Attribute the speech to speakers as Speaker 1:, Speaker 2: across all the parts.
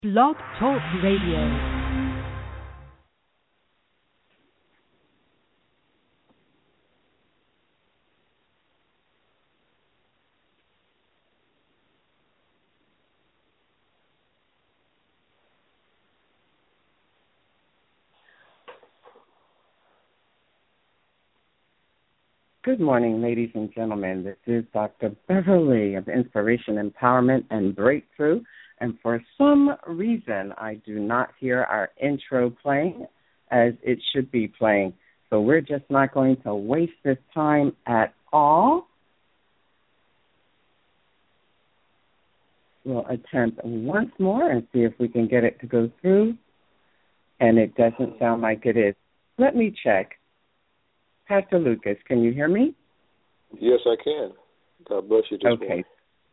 Speaker 1: Blog Talk Radio.
Speaker 2: Good morning, ladies and gentlemen. This is Dr. Beverly of Inspiration, Empowerment, and Breakthrough. And for some reason, I do not hear our intro playing as it should be playing. So we're just not going to waste this time at all. We'll attempt once more and see if we can get it to go through. And it doesn't sound like it is. Let me check. Pastor Lucas, can you hear me?
Speaker 3: Yes, I can. God bless you.
Speaker 2: Okay.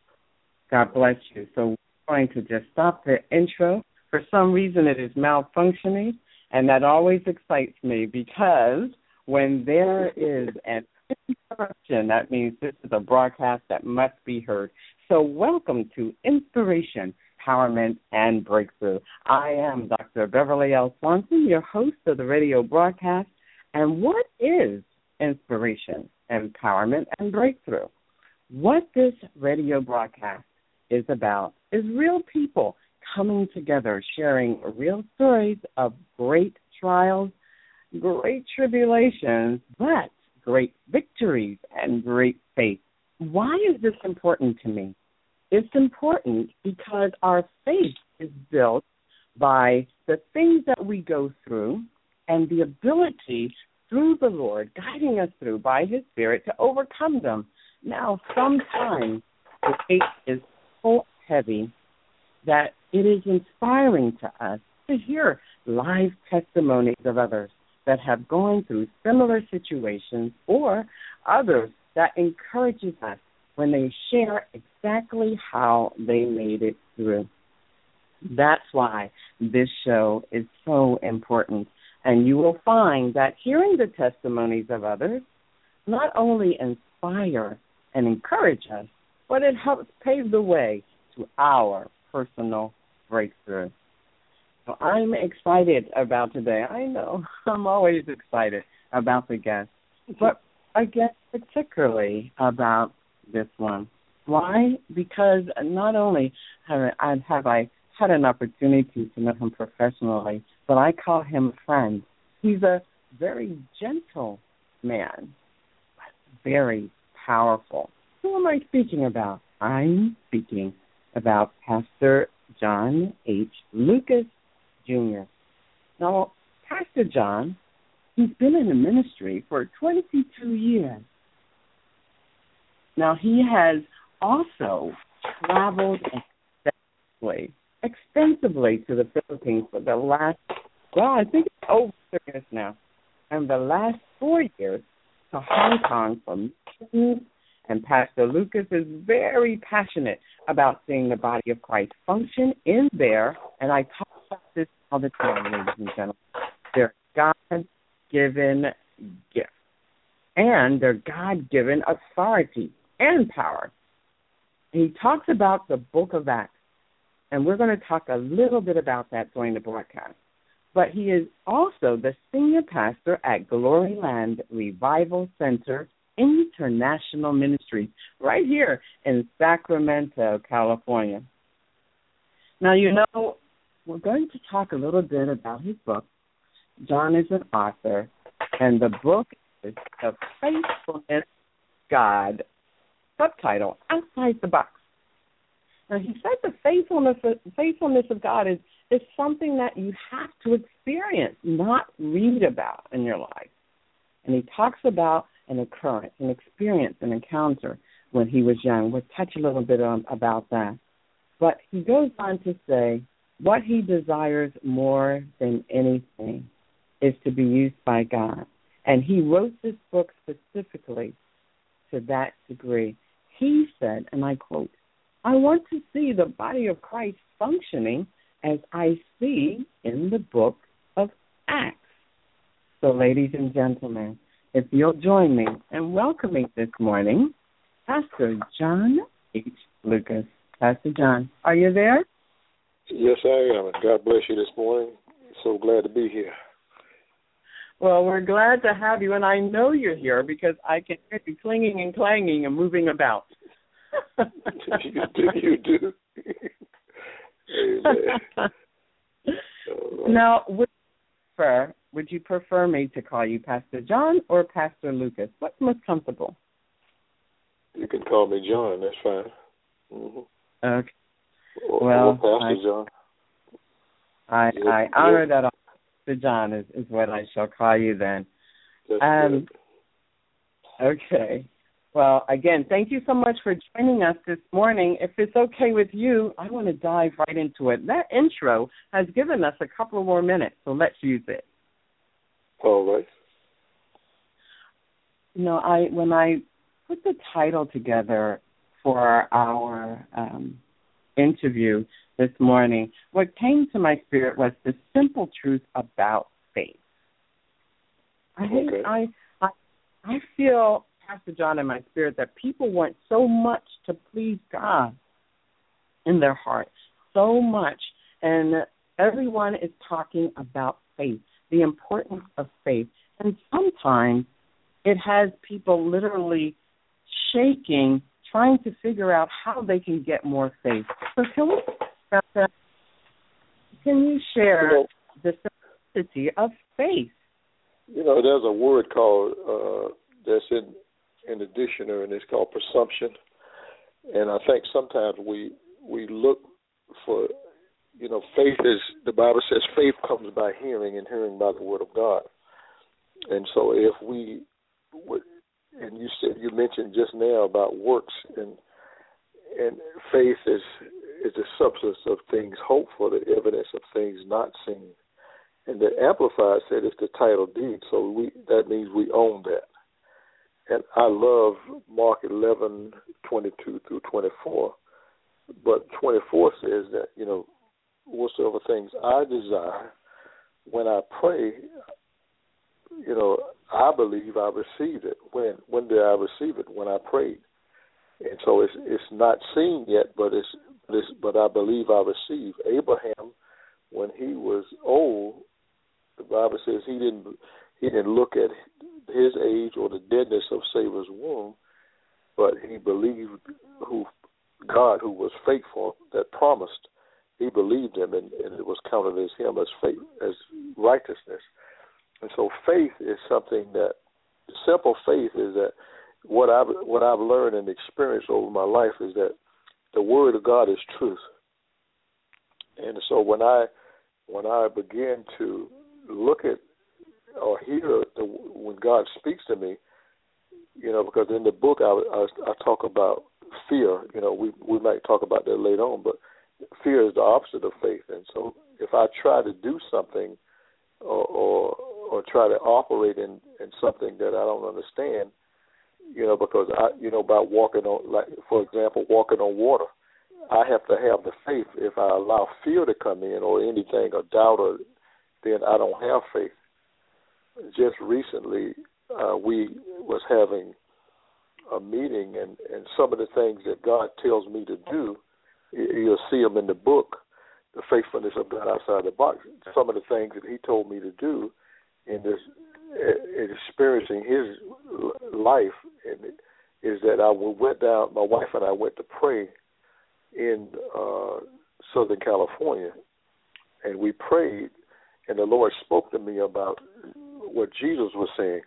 Speaker 2: God bless you. So we're going to just stop the intro. For some reason, it is malfunctioning, and that always excites me because when there is an interruption, that means this is a broadcast that must be heard. So welcome to Inspiration, Empowerment, and Breakthrough. I am Dr. Beverly L. Swanson, your host of the radio broadcast. And what is inspiration, empowerment, and breakthrough? What this radio broadcast is about is real people coming together, sharing real stories of great trials, great tribulations, but great victories and great faith. Why is this important to me? It's important because our faith is built by the things that we go through and the ability through the Lord, guiding us through by His Spirit to overcome them. Now, sometimes the weight is so heavy that it is inspiring to us to hear live testimonies of others that have gone through similar situations or others that encourages us when they share exactly how they made it through. That's why this show is so important. And you will find that hearing the testimonies of others not only inspire and encourage us, but it helps pave the way to our personal breakthrough. So I'm excited about today. I know I'm always excited about the guests, but I guess particularly about this one. Why? Because not only have I had an opportunity to know him professionally, but I call him a friend. He's a very gentle man, but very powerful. Who am I speaking about? I'm speaking about Pastor John H. Lucas, Jr. Now, Pastor John, he's been in the ministry for 22 years. Now, he has also traveled extensively to the Philippines for the last, I think it's over 3 years now, and the last 4 years to Hong Kong for missions. And Pastor Lucas is very passionate about seeing the body of Christ function in there, and I talk about this all the time, ladies and gentlemen. They're God-given gifts, and they're God-given authority and power. He talks about the book of Acts, and we're going to talk a little bit about that during the broadcast. But he is also the senior pastor at Glory Land Revival Center International Ministries right here in Sacramento, California. Now, you know, we're going to talk a little bit about his book. John is an author, and the book is The Faithfulness of God, subtitle, Outside the Box. Now, he said the faithfulness of God is something that you have to experience, not read about in your life. And he talks about an occurrence, an experience, an encounter when he was young. We'll touch a little bit about that. But he goes on to say what he desires more than anything is to be used by God. And he wrote this book specifically to that degree. He said, and I quote, "I want to see the body of Christ functioning as I see in the book of Acts." So, ladies and gentlemen, if you'll join me in welcoming this morning Pastor John H. Lucas. Pastor John, are you there?
Speaker 3: Yes, I am. God bless you this morning. So glad to be here.
Speaker 2: Well, we're glad to have you, and I know you're here because I can hear you clinging and clanging and moving about.
Speaker 3: You do. Amen.
Speaker 2: Now, would you prefer me to call you Pastor John or Pastor Lucas? What's most comfortable?
Speaker 3: You can call me John. That's fine. Mm-hmm.
Speaker 2: Okay.
Speaker 3: Or Pastor John.
Speaker 2: I honor that. Pastor John is what I shall call you then.
Speaker 3: That's
Speaker 2: okay. Well, again, thank you so much for joining us this morning. If it's okay with you, I want to dive right into it. That intro has given us a couple more minutes, so let's use it.
Speaker 3: All right.
Speaker 2: You know, when I put the title together for our interview this morning, what came to my spirit was the simple truth about faith. I feel, Pastor John, in my spirit that people want so much to please God in their hearts, so much, and everyone is talking about faith, the importance of faith, and sometimes it has people literally shaking, trying to figure out how they can get more faith. So can you share the simplicity of faith?
Speaker 3: You know, there's a word called that's in the dictionary, and it's called presumption. And I think sometimes we look for, you know, faith is, the Bible says faith comes by hearing, and hearing by the word of God. And so if we would, and you mentioned just now about works, and faith is the substance of things hoped for, the evidence of things not seen. And the Amplified said it's the title deed, so that means we own that. And I love Mark 11:22 through 24, but 24 says that, you know, whatsoever things I desire, when I pray, you know, I believe I received it. When did I receive it? When I prayed. And so it's not seen yet, but I believe I received. Abraham, when he was old, the Bible says he didn't look at his age or the deadness of Sarah's womb, but he believed God who was faithful, that promised. He believed him, and it was counted as him as faith, as righteousness. And so faith is something that, simple faith is that what I've learned and experienced over my life is that the word of God is truth. And so when I begin to look at or hear when God speaks to me, you know, because in the book I talk about fear. You know, we might talk about that later on, but fear is the opposite of faith. And so if I try to do something or try to operate in something that I don't understand, you know, because about walking on, like, for example, walking on water, I have to have the faith. If I allow fear to come in or anything or doubt, then I don't have faith. Just recently, we was having a meeting, and some of the things that God tells me to do, you'll see them in the book, The Faithfulness of God Outside the Box. Some of the things that he told me to do in this, in experiencing his life, and is that my wife and I went to pray in Southern California, and we prayed, and the Lord spoke to me about what Jesus was saying.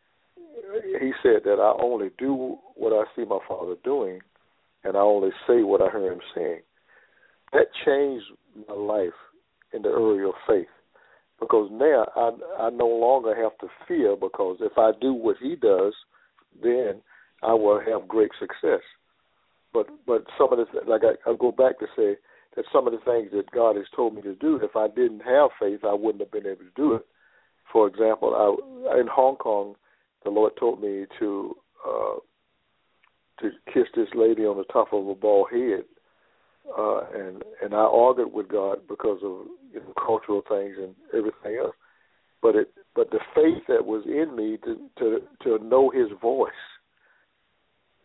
Speaker 3: He said that I only do what I see my Father doing, and I only say what I hear him saying. That changed my life in the area of faith, because now I no longer have to fear, because if I do what he does, then I will have great success. But some of the, like I go back to say that some of the things that God has told me to do, if I didn't have faith, I wouldn't have been able to do it. For example, in Hong Kong, the Lord told me to kiss this lady on the top of a bald head, and I argued with God because of cultural things and everything else. But the faith that was in me to know His voice,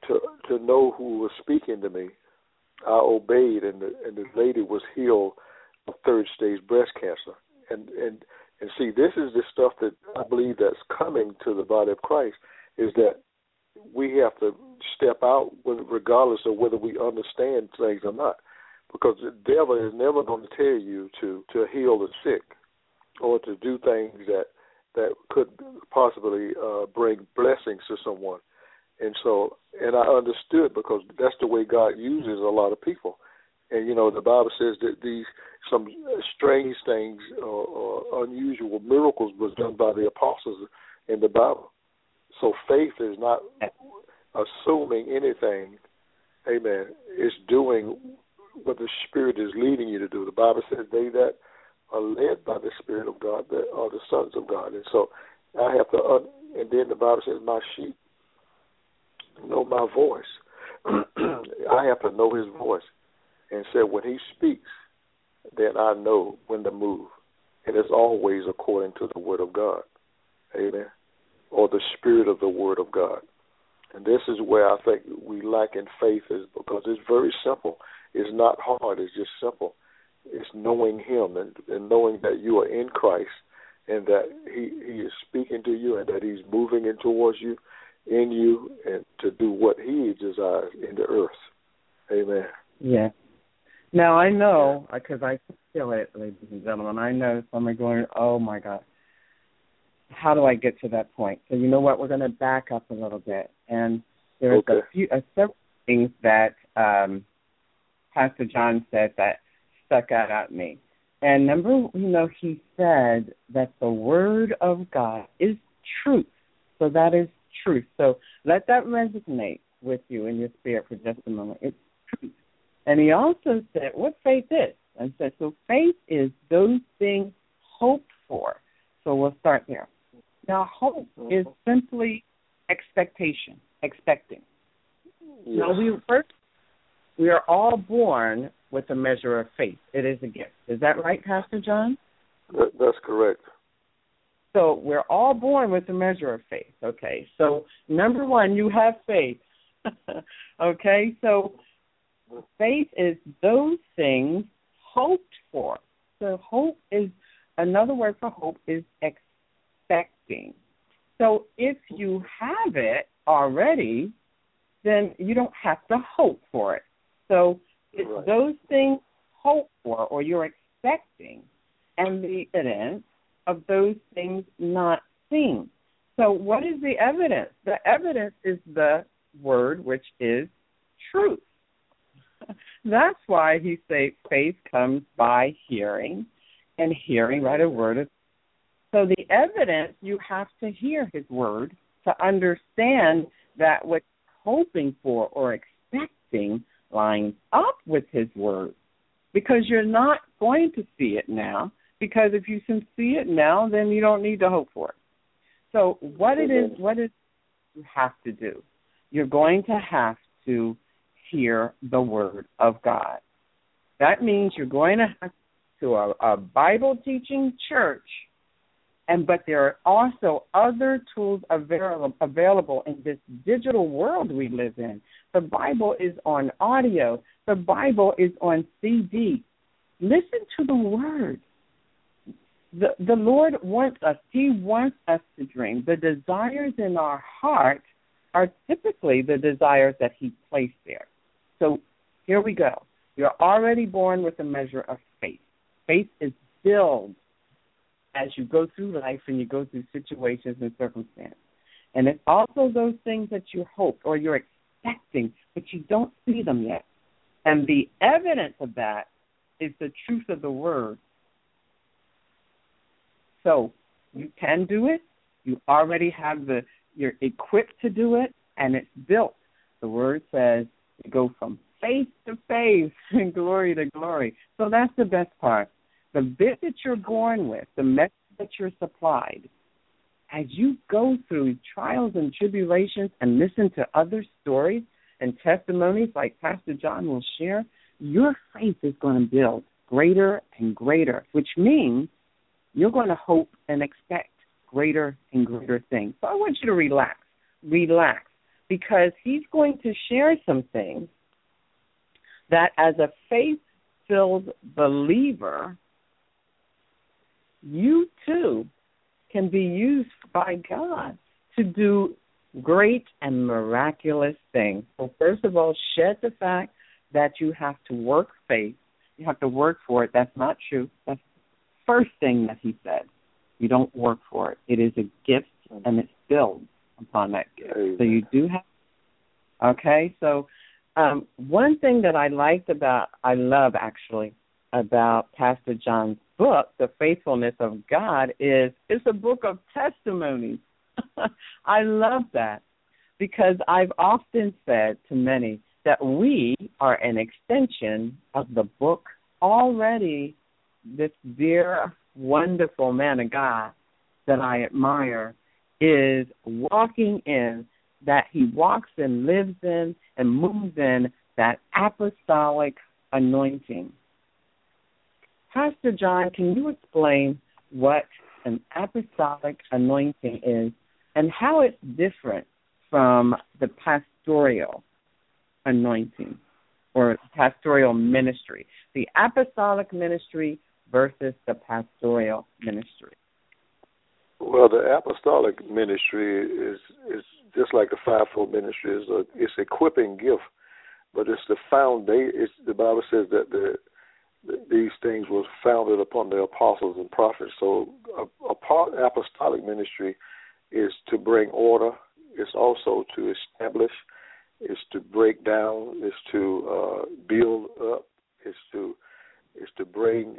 Speaker 3: to know who was speaking to me, I obeyed, and the lady was healed of third-stage breast cancer. And see, this is the stuff that I believe that's coming to the body of Christ, is that we have to step out regardless of whether we understand things or not, because the devil is never going to tell you to heal the sick or to do things that could possibly bring blessings to someone. And I understood, because that's the way God uses a lot of people. And, the Bible says that some strange things or unusual miracles was done by the apostles in the Bible. So faith is not assuming anything, amen. It's doing what the Spirit is leading you to do. The Bible says they that are led by the Spirit of God that are the sons of God. And so I have to, and then the Bible says my sheep know my voice. I have to know his voice. And said when he speaks, then I know when to move. And it's always according to the Word of God. Amen. Or the Spirit of the Word of God. And this is where I think we lack in faith, is because it's very simple. It's not hard. It's just simple. It's knowing him and knowing that you are in Christ and that he is speaking to you and that he's moving in towards you, in you, and to do what he desires in the earth. Amen.
Speaker 2: Yeah. Now, I know, because I feel it, ladies and gentlemen, I know some are going, oh, my God, how do I get to that point? So you know what? We're going to back up a little bit. And there's several things that Pastor John said that stuck out at me. And he said that the Word of God is truth. So that is truth. So let that resonate with you in your spirit for just a moment. It's truth. And he also said what faith is. And said, so faith is those things hoped for. So we'll start there. Now, hope is simply expectation, expecting.
Speaker 3: Yes.
Speaker 2: Now, we are all born with a measure of faith. It is a gift. Is that right, Pastor John?
Speaker 3: That's correct.
Speaker 2: So we're all born with a measure of faith. Okay, so number one, you have faith. Okay, so faith is those things hoped for. So hope is, another word for hope is expecting. So if you have it already, then you don't have to hope for it. So it's
Speaker 3: right.
Speaker 2: Those things hoped for or you're expecting and the evidence of those things not seen. So what is the evidence? The evidence is the word, which is truth. That's why he says faith comes by hearing, and hearing by the word of. So the evidence, you have to hear his word to understand that what you're hoping for or expecting lines up with his word, because you're not going to see it now. Because if you can see it now, then you don't need to hope for it. So what is you have to do? You're going to have to hear the word of God. That means you're going to have to a Bible teaching church, but there are also other tools available in this digital world we live in. The Bible is on audio. The Bible is on CD. Listen to the word. The Lord wants us. He wants us to dream. The desires in our heart are typically the desires that he placed there. So here we go. You're already born with a measure of faith. Faith is built as you go through life and you go through situations and circumstances. And it's also those things that you hope or you're expecting, but you don't see them yet. And the evidence of that is the truth of the word. So you can do it. You already have you're equipped to do it, and it's built. The word says you go from faith to faith and glory to glory. So that's the best part. The bit that you're born with, the message that you're supplied, as you go through trials and tribulations and listen to other stories and testimonies like Pastor John will share, your faith is going to build greater and greater, which means you're going to hope and expect greater and greater things. So I want you to relax, because he's going to share some things that as a faith Spirit-filled believer, you too can be used by God to do great and miraculous things. So first of all, shed the fact that you have to work faith. You have to work for it. That's not true. That's the first thing that he said. You don't work for it. It is a gift, and it's built upon that gift.
Speaker 3: Amen.
Speaker 2: So you do have. Okay, so one thing that I love actually, about Pastor John's book, The Faithfulness of God, is it's a book of testimonies. I love that because I've often said to many that we are an extension of the book already. This dear, wonderful man of God that I admire is walking in, that he walks and lives in and moves in that apostolic anointing. Pastor John, can you explain what an apostolic anointing is and how it's different from the pastoral anointing or pastoral ministry, the apostolic ministry versus the pastoral ministry?
Speaker 3: Well, the apostolic ministry is just like the fivefold ministry. It's equipping gift, but it's the foundation. The Bible says that these things were founded upon the apostles and prophets. So apostolic ministry is to bring order. It's also to establish. It's to break down. It's to build up. It's to bring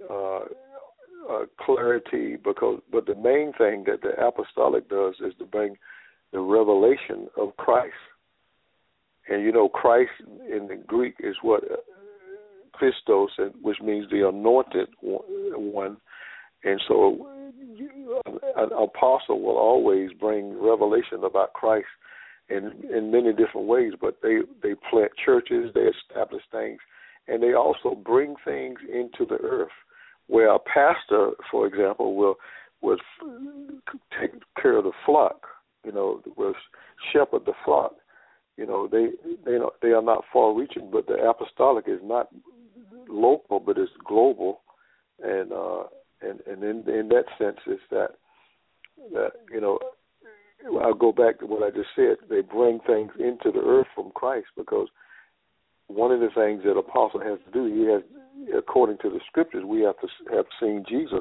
Speaker 3: clarity. But the main thing that the apostolic does is to bring the revelation of Christ. And you know, Christ in the Greek is what Christos, which means the anointed one. And so an apostle will always bring revelation about Christ in many different ways, but they plant churches, they establish things, and they also bring things into the earth, where a pastor, for example, will take care of the flock, will shepherd the flock. They are not far-reaching, but the apostolic is not local, but it's global, and in that sense, it's that I'll go back to what I just said. They bring things into the earth from Christ, because one of the things that apostle has to do, according to the scriptures, we have to have seen Jesus,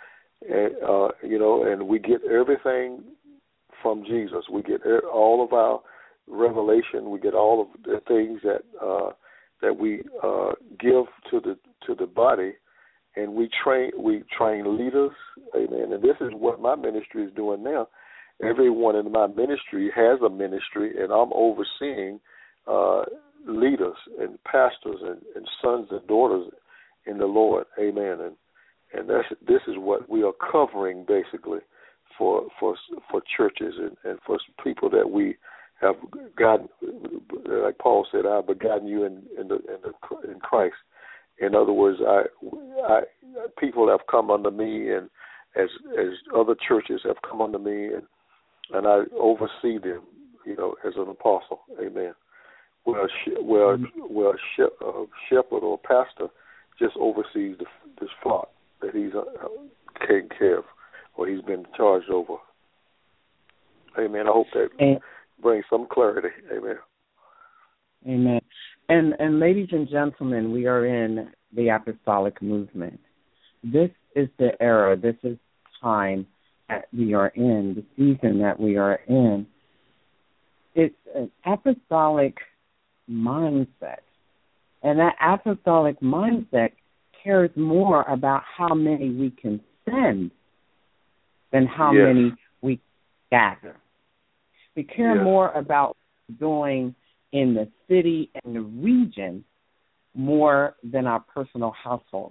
Speaker 3: and we get everything from Jesus. We get all of our revelation. We get all of the things that we give to the body, and we train leaders. Amen. And this is what my ministry is doing now. Everyone in my ministry has a ministry, and I'm overseeing leaders and pastors and sons and daughters in the Lord. Amen. And this is what we are covering basically for churches and for people that we have gotten, like Paul said, I've begotten you in Christ. In other words, people have come under me, and as other churches have come under me, and I oversee them, as an apostle. Amen. Where a shepherd or a pastor just oversees this flock that he's taking care of, or he's been charged over. Amen. I hope that brings some clarity. Amen.
Speaker 2: Amen. And ladies and gentlemen, we are in the apostolic movement. This is the era. This is time that we are in, the season that we are in. It's an apostolic mindset. And that apostolic mindset cares more about how many we can send than how many we gather. We care more about doing in the city and the region more than our personal household.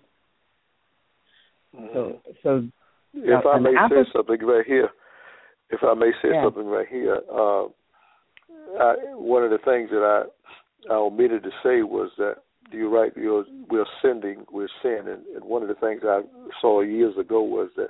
Speaker 2: So
Speaker 3: if I may say something right here, one of the things that I omitted to say was that you're right. We're sending, we're sending, and one of the things I saw years ago was that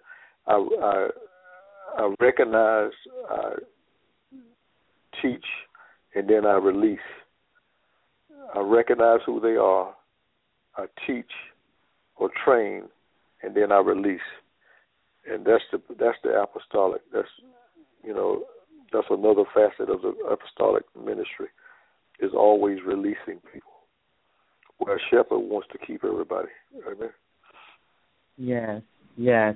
Speaker 3: I recognize, I teach, and then I release. I recognize who they are. I teach, or train, and then I release. And that's the apostolic. That's another facet of the apostolic ministry, is always releasing people. Where a shepherd wants to keep everybody. Amen.
Speaker 2: Yes.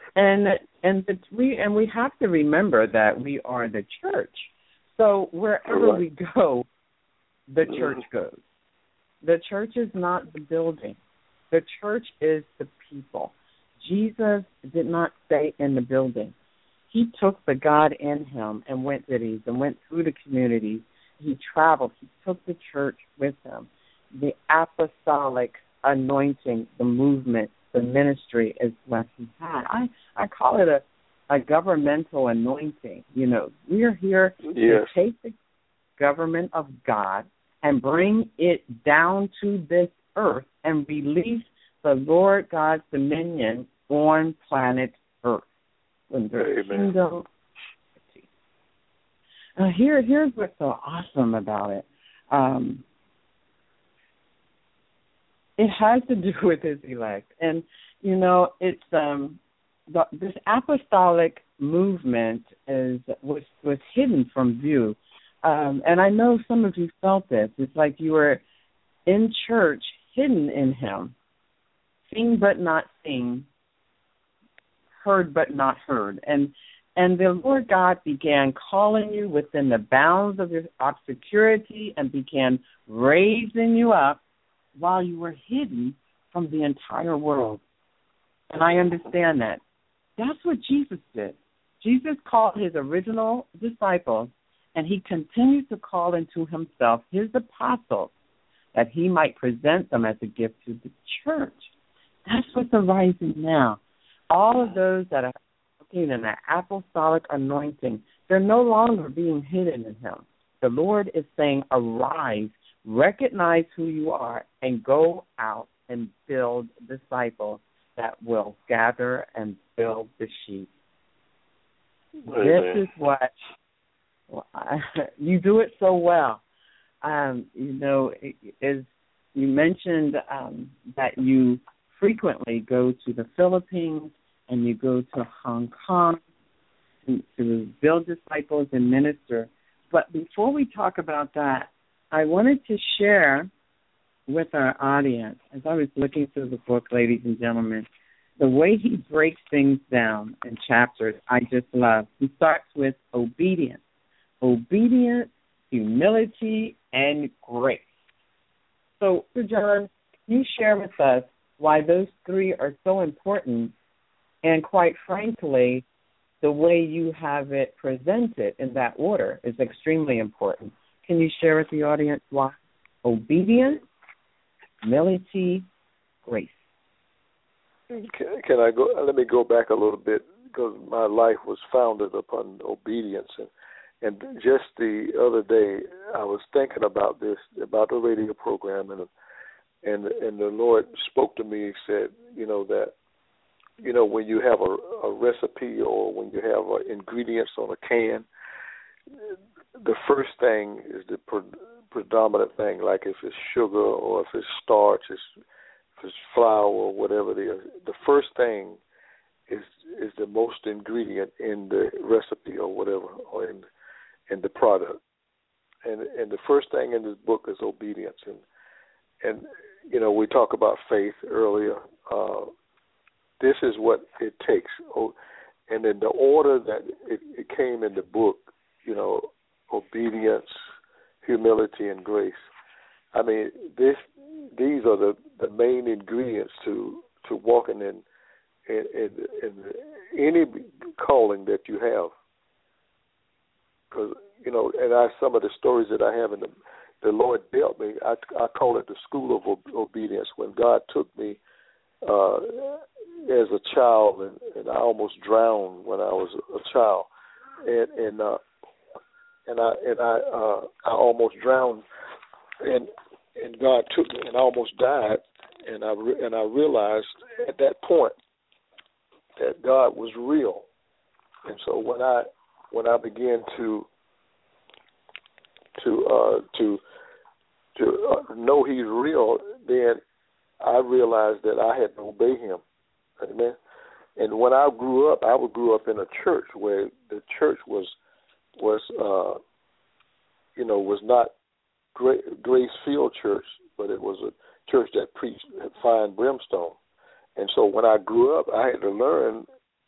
Speaker 2: And we have to remember that we are the church. So wherever we go, the church goes. The church is not the building. The church is the people. Jesus did not stay in the building. He took the God in him and went cities and went through the communities. He traveled. He took the church with him. The apostolic anointing, the movement, the ministry is what he had. I call it a governmental anointing. We are here to take the government of God and bring it down to this earth and release the Lord God's dominion on planet Earth. When the kingdom. Here's what's so awesome about it. It has to do with his elect, and it's this apostolic movement was hidden from view, and I know some of you felt this. It's like you were in church, hidden in him, seen but not seen, heard but not heard, and the Lord God began calling you within the bounds of your obscurity and began raising you up while you were hidden from the entire world. And I understand that. That's what Jesus did. Jesus called his original disciples, and he continues to call into himself his apostles that he might present them as a gift to the church. That's what's arising now. All of those that are walking in that apostolic anointing, they're no longer being hidden in him. The Lord is saying, arise, recognize who you are, and go out and build disciples that will gather and build the sheep. Amen. This is what you do it so well. As you mentioned that you frequently go to the Philippines and you go to Hong Kong to build disciples and minister. But before we talk about that, I wanted to share with our audience, as I was looking through the book, ladies and gentlemen, the way he breaks things down in chapters, I just love. He starts with obedience, humility, and grace. So, John, can you share with us why those three are so important, and quite frankly, the way you have it presented in that order is extremely important. Can you share with the audience why? Obedience, humility, grace.
Speaker 3: Can I go? Let me go back a little bit, because my life was founded upon obedience. And just the other day, I was thinking about this, about the radio program, and the Lord spoke to me and said, that, when you have a recipe or when you have ingredients on a can, the first thing is the predominant thing, like if it's sugar or if it's starch, if it's flour or whatever it is. The first thing is the most ingredient in the recipe or whatever, or in the product. And the first thing in this book is obedience. And we talk about faith earlier. This is what it takes. And in the order that it came in the book, obedience, humility, and grace. I mean, these are the main ingredients to walking in any calling that you have. Because and some of the stories that I have in the Lord dealt me. I call it the school of obedience. When God took me as a child, and I almost drowned when I was a child, and I almost drowned, and God took me, and I almost died, and I realized at that point that God was real, and so when I began to know He's real, then I realized that I had to obey him. Amen. And when I grew up in a church where the church was not grace-filled church, but it was a church that preached fire and brimstone. And so when I grew up, I had to learn,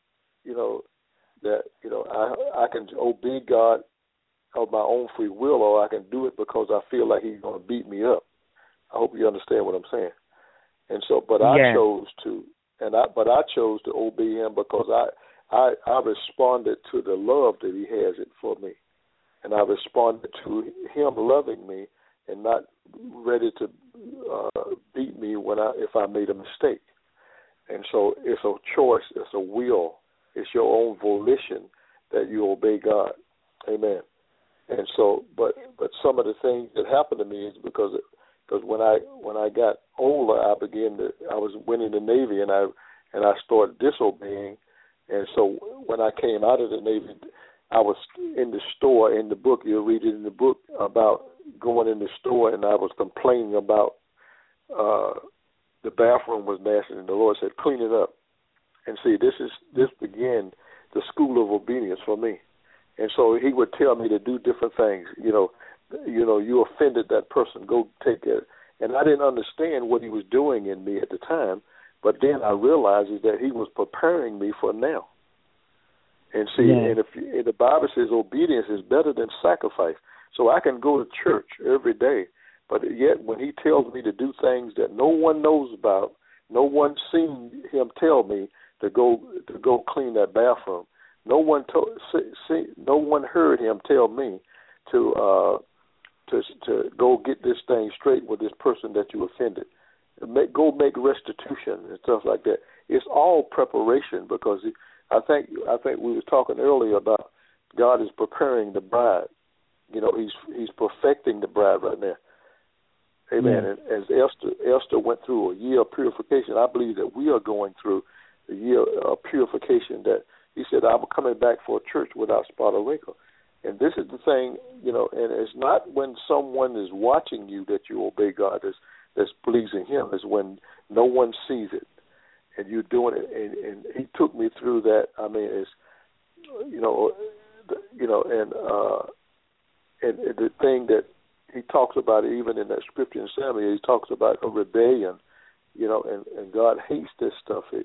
Speaker 3: that I can obey God of my own free will, or I can do it because I feel like he's going to beat me up. I hope you understand what I'm saying. And so, but I chose to obey him because I responded to the love that he has it for me, and I responded to him loving me and not ready to beat me if I made a mistake. And so, it's a choice, it's a will, it's your own volition that you obey God. Amen. And so, but some of the things that happened to me is because when I got older, I was winning the Navy, and I started disobeying. And so when I came out of the Navy, I was in the store. In the book, you'll read it in the book about going in the store, and I was complaining about the bathroom was nasty, and the Lord said, "Clean it up." And see, this began the school of obedience for me. And so he would tell me to do different things. You offended that person, go take it. And I didn't understand what he was doing in me at the time, but then I realized that he was preparing me for now. And see, and the Bible says obedience is better than sacrifice. So I can go to church every day, but yet when he tells me to do things that no one knows about, no one seen him tell me to go clean that bathroom. No one heard him tell me to go get this thing straight with this person that you offended. Go make restitution and stuff like that. It's all preparation, because I think we were talking earlier about God is preparing the bride. He's perfecting the bride right now. Amen. And as Esther went through a year of purification, I believe that we are going through a year of purification. That he said, "I'm coming back for a church without spot or wrinkle." And this is the thing, and it's not when someone is watching you that you obey God that's pleasing him. It's when no one sees it and you're doing it. And he took me through that. I mean, it's, and the thing that he talks about, even in that scripture in Samuel, he talks about a rebellion, and God hates this stuff. And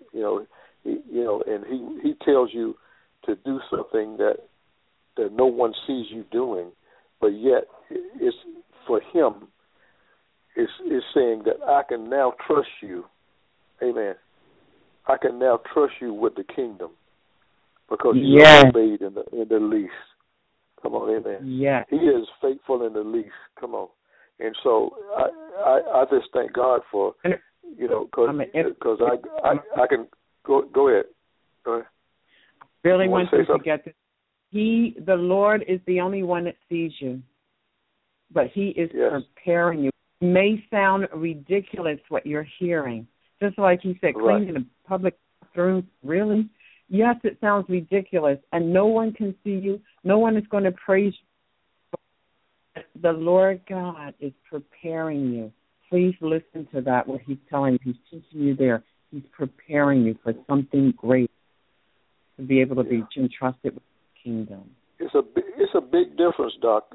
Speaker 3: he tells you to do something that no one sees you doing, but yet it's for him. It's saying that I can now trust you. Amen. I can now trust you with the kingdom because you obeyed in the least. Come on, amen. Yeah. He is faithful in the least. Come on. And so I just thank God for, because I can go ahead. Go ahead.
Speaker 2: Really want you to get this. The Lord is the only one that sees you, but he is preparing you. It may sound ridiculous what you're hearing. Just like he said, cleaning the public bathroom, really? Yes, it sounds ridiculous, and no one can see you. No one is going to praise you. The Lord God is preparing you. Please listen to that, what he's telling you. He's teaching you there. He's preparing you for something great, to be able to be entrusted with the kingdom.
Speaker 3: It's a big difference, Doc,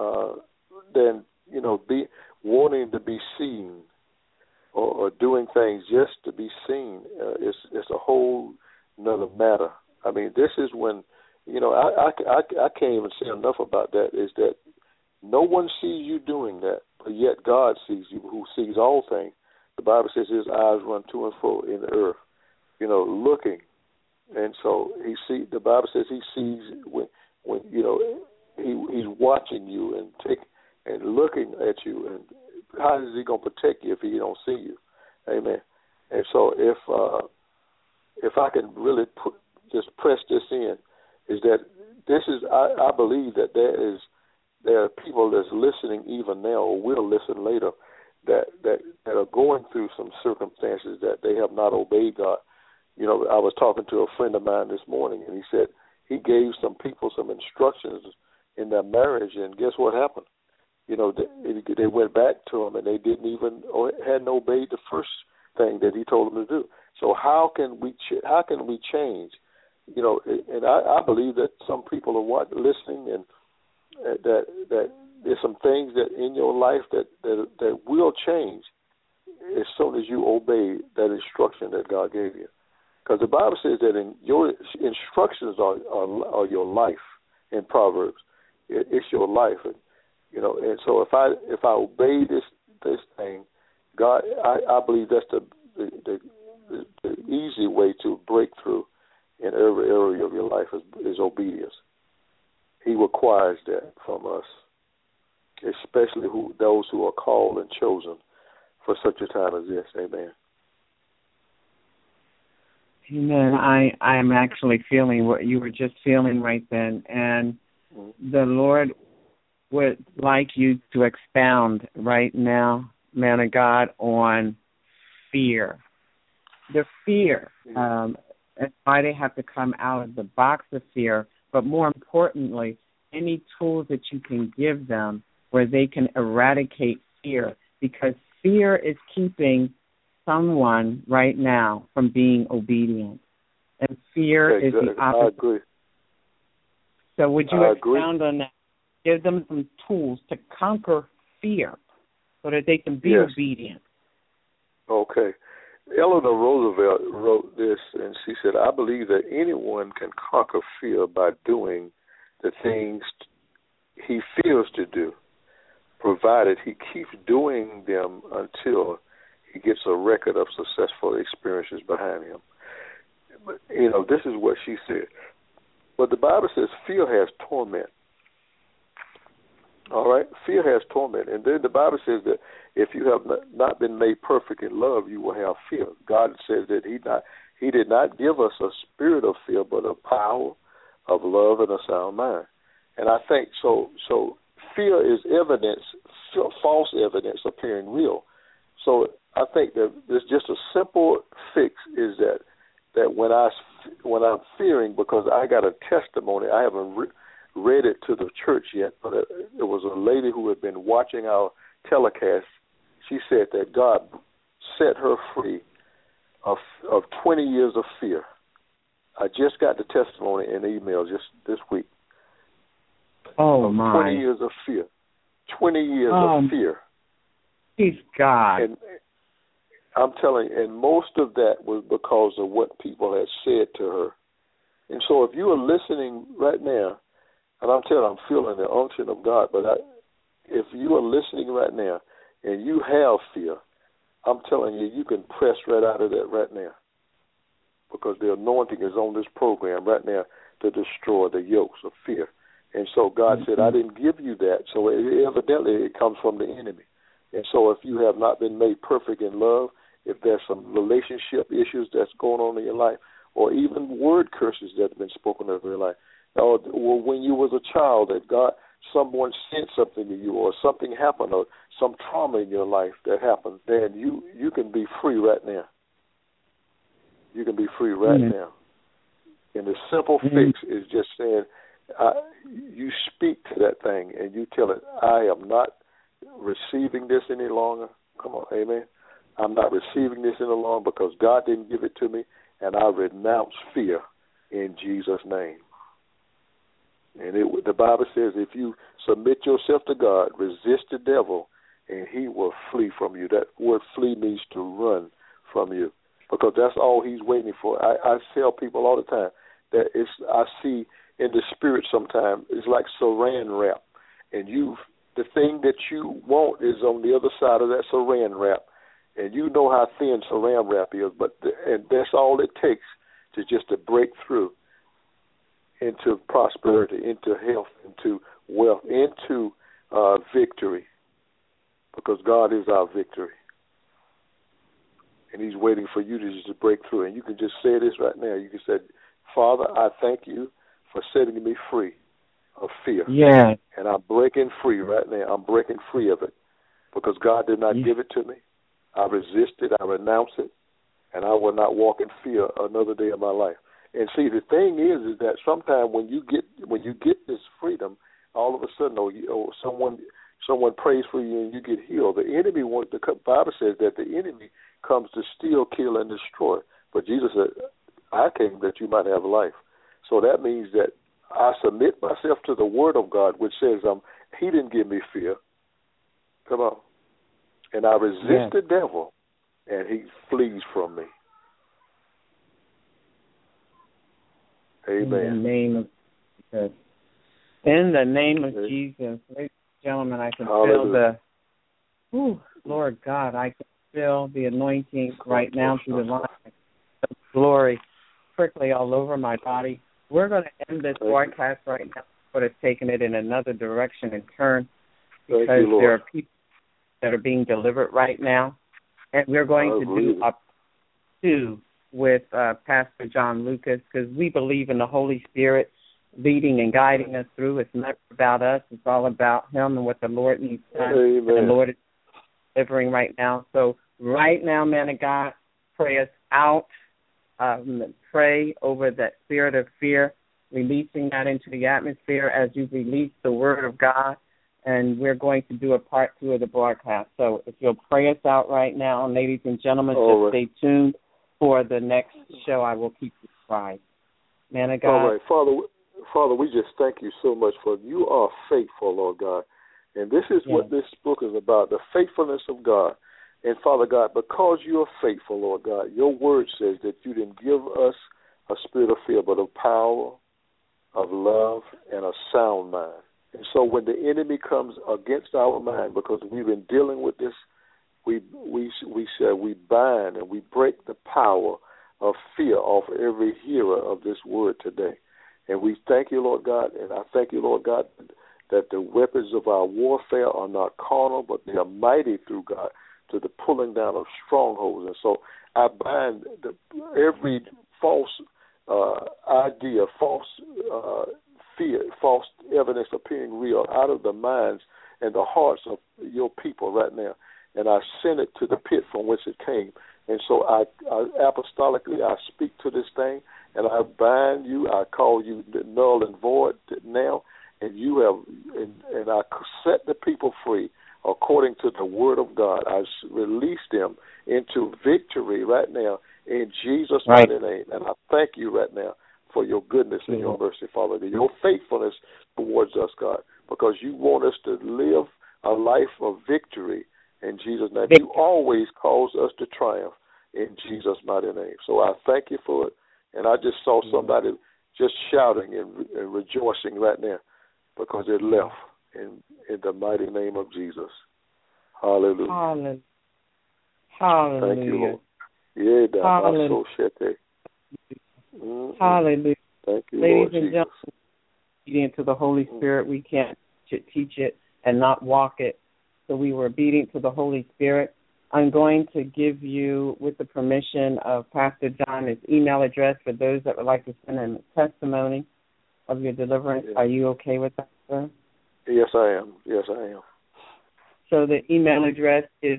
Speaker 3: than wanting to be seen or doing things just to be seen. It's a whole another matter. I mean, this is when I can't even say enough about that. Is that no one sees you doing that, but yet God sees you, who sees all things. The Bible says His eyes run to and fro in the earth, looking. And so the Bible says He sees when He's watching you and looking at you. And how is He going to protect you if He don't see you? Amen. And so if I can really just press this in, is that this is I believe that there are people that's listening even now or will listen later that are going through some circumstances that they have not obeyed God. I was talking to a friend of mine this morning, and he said he gave some people some instructions in their marriage, and guess what happened? They went back to him, and they didn't even or hadn't obeyed the first thing that He told them to do. So how can we change? You know, and I believe that some people are listening, and that there's some things that in your life that will change as soon as you obey that instruction that God gave you. Because the Bible says that in your instructions are your life. In Proverbs, it's your life, and you know. And so if I obey this thing, God, I believe that's the easy way to break through in every area of your life is obedience. He requires that from us, especially those who are called and chosen for such a time as this. Amen.
Speaker 2: Amen. I am actually feeling what you were just feeling right then, and the Lord would like you to expound right now, man of God, on fear. The fear, and why they have to come out of the box of fear, but more importantly, any tools that you can give them where they can eradicate fear, because fear is keeping someone right now from being obedient. And fear is the opposite.
Speaker 3: I agree.
Speaker 2: So would you expound on that? Give them some tools to conquer fear so that they can be obedient.
Speaker 3: Okay. Eleanor Roosevelt wrote this, and she said, I believe that anyone can conquer fear by doing the things he fears to do, provided he keeps doing them until he gets a record of successful experiences behind him. But, you know, this is what she said. But the Bible says fear has torment. All right? Fear has torment. And then the Bible says that if you have not been made perfect in love, you will have fear. God says that He did not give us a spirit of fear, but a power, of love, and a sound mind. And I think so fear is evidence, false evidence appearing real. So I think that there's just a simple fix is that when I'm fearing, because I got a testimony, I haven't read it to the church yet, but it was a lady who had been watching our telecast. She said that God set her free of 20 years of fear. I just got the testimony in email just this week.
Speaker 2: Oh, my.
Speaker 3: 20 years of fear. 20 years of fear.
Speaker 2: Praise God.
Speaker 3: And I'm telling you, and most of that was because of what people had said to her. And so if you are listening right now, and I'm telling you, I'm feeling the unction of God, but if you are listening right now and you have fear, I'm telling you, you can press right out of that right now, because the anointing is on this program right now to destroy the yokes of fear. And so God said, I didn't give you that. So evidently it comes from the enemy. And so if you have not been made perfect in love, if there's some relationship issues that's going on in your life, or even word curses that have been spoken over your life, or when you was a child that someone said something to you, or something happened, or some trauma in your life that happened, then you can be free right now. You can be free right now. And the simple fix is just saying, you speak to that thing and you tell it, I am not receiving this any longer. Come on, amen. I'm not receiving this any longer because God didn't give it to me, and I renounce fear in Jesus' name. And the Bible says if you submit yourself to God, resist the devil, and he will flee from you. That word flee means to run from you, because that's all he's waiting for. I tell people all the time that I see in the spirit sometimes, it's like saran wrap, and the thing that you want is on the other side of that saran wrap, and you know how thin saran wrap is, and that's all it takes to break through into prosperity, into health, into wealth, into victory, because God is our victory. And he's waiting for you to break through. And you can just say this right now. You can say, Father, I thank you for setting me free of fear.
Speaker 2: Yeah.
Speaker 3: And I'm breaking free right now. I'm breaking free of it because God did not give it to me. I resist it. I renounce it. And I will not walk in fear another day of my life. And see, the thing is that sometimes when you get this freedom, all of a sudden, someone prays for you and you get healed. The Bible says that the enemy comes to steal, kill, and destroy. But Jesus said, I came that you might have life. So that means that I submit myself to the Word of God, which says He didn't give me fear. Come on. And I resist the devil, and he flees from me. Amen.
Speaker 2: In the name of Jesus. In the name of Jesus. Ladies and gentlemen, I can feel Lord God, I can feel the anointing right now through the line of glory quickly all over my body. We're going to end this broadcast right now, but it's taking it in another direction and turn because there are people that are being delivered right now. And we're going to do up two with Pastor John Lucas because we believe in the Holy Spirit leading and guiding us through. It's not about us. It's all about Him and what the Lord needs done. And the Lord is delivering right now. So right now, man of God, pray us out. Pray over that spirit of fear, releasing that into the atmosphere as you release the Word of God. And we're going to do a part 2 of the broadcast. So if you'll pray us out right now, ladies and gentlemen, just stay tuned for the next show. I will keep you apprised. Man of God.
Speaker 3: All right. Father, we just thank you so much for you are faithful, Lord God. And this is what this book is about, the faithfulness of God. And, Father God, because you are faithful, Lord God, your word says that you didn't give us a spirit of fear, but of power, of love, and a sound mind. And so when the enemy comes against our mind, because we've been dealing with this, we bind and we break the power of fear off every hearer of this word today. And we thank you, Lord God, and I thank you, Lord God, that the weapons of our warfare are not carnal, but they are mighty through God to the pulling down of strongholds. And so I bind every false idea, false fear, false evidence appearing real out of the minds and the hearts of your people right now. And I send it to the pit from which it came. And so I apostolically, I speak to this thing, and I bind you. I call you null and void now, and you have, and I set the people free according to the word of God. I release them into victory right now in Jesus' mighty name. And I thank you right now for your goodness and your mercy, Father, your faithfulness towards us, God, because you want us to live a life of victory in Jesus' name. You always cause us to triumph in Jesus' mighty name. So I thank you for it. And I just saw somebody just shouting and rejoicing right now because it left in the mighty name of Jesus. Hallelujah.
Speaker 2: Hallelujah.
Speaker 3: Thank you, Lord. Yeah,
Speaker 2: Hallelujah. Hallelujah.
Speaker 3: Thank you,
Speaker 2: Ladies
Speaker 3: Lord
Speaker 2: and gentlemen, obedient to the Holy Spirit, we can't teach it and not walk it. So we were obedient to the Holy Spirit. I'm going to give you, with the permission of Pastor John, his email address for those that would like to send in a testimony of your deliverance. Are you okay with that, sir?
Speaker 3: Yes, I am. Yes, I am.
Speaker 2: So the email address is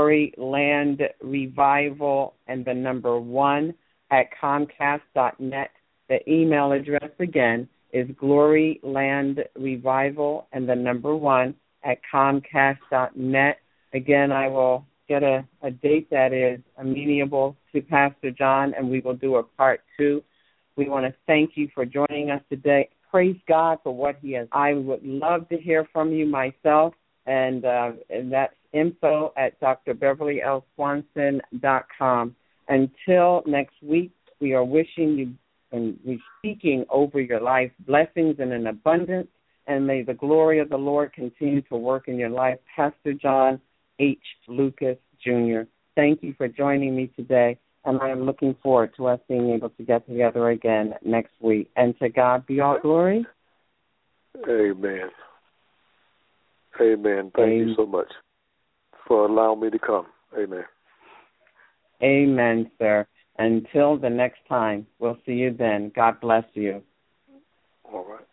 Speaker 2: glorylandrevival and the number 1 at Comcast.net. The email address again is glorylandrevival and the number 1 at Comcast.net. Again, I will get a date that is amenable to Pastor John, and we will do a part 2. We want to thank you for joining us today. Praise God for what He has. I would love to hear from you myself, and that's info at drbeverlylswanson.com. Until next week, we are wishing you and we're speaking over your life blessings and an abundance, and may the glory of the Lord continue to work in your life. Pastor John H. Lucas, Jr., thank you for joining me today, and I am looking forward to us being able to get together again next week. And to God be all glory.
Speaker 3: Amen. Amen. Thank you so much for allowing me to come. Amen.
Speaker 2: Amen, sir. Until the next time, we'll see you then. God bless you.
Speaker 3: All right.